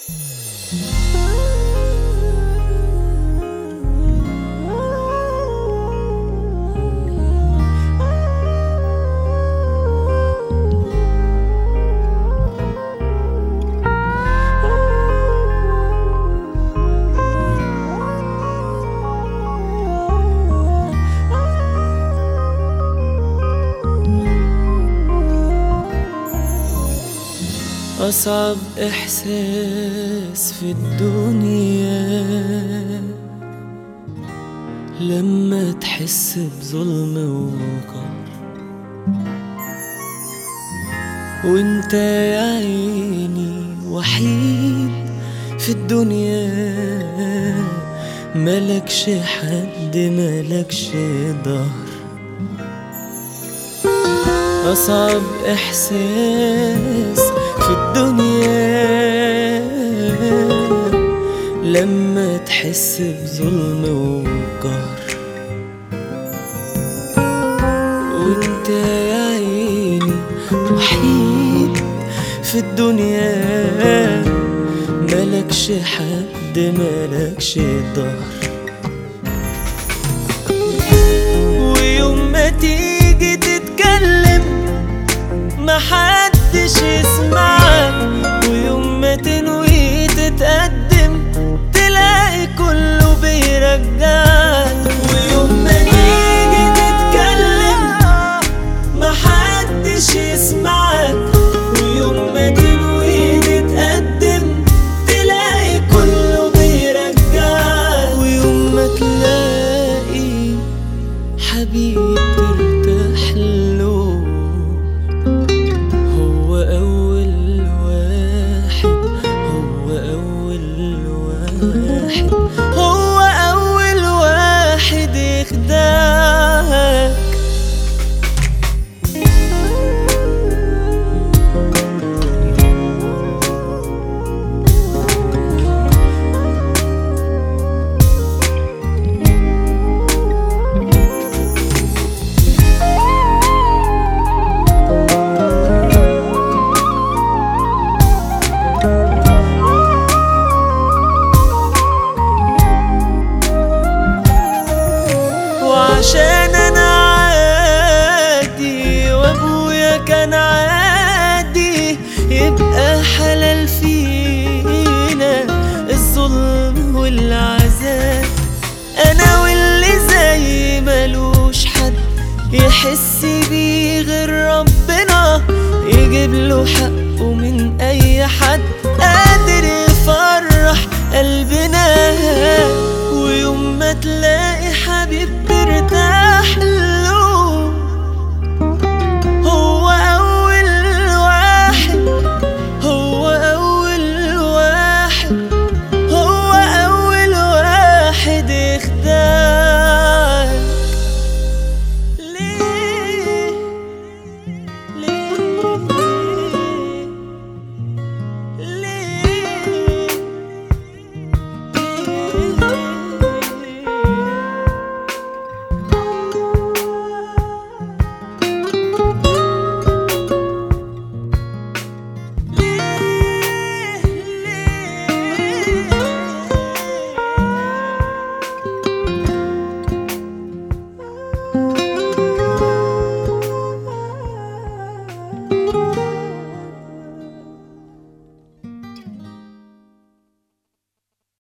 أصعب إحساس في الدنيا لما تحس بظلم وقهر، وانت يا عيني وحيد في الدنيا، ملكش حد ملكش ظهر. أصعب إحساس في الدنيا لما تحس بظلم وقهر، وانت يا عيني وحيد في الدنيا، ملكش حد ملكش ظهر. ويوم ما تيجي تتكلم محدش يسمعك، ويوم ما تنوي تتقدم تلاقي كله بيرجعك. ويوم ما تيجي تتكلم محدش يسمعك، ويوم ما تنوي تتقدم تلاقي كله بيرجعك. ويوم ما تلاقي حبيب ترتاح له، هو أول واحد يخدعك. عشان أنا عادي وأبويا كان عادي، يبقى حلال فينا الظلم والعذاب. أنا واللي زي ملوش حد يحس بيه غير ربنا، يجيب له حقه من أي حد.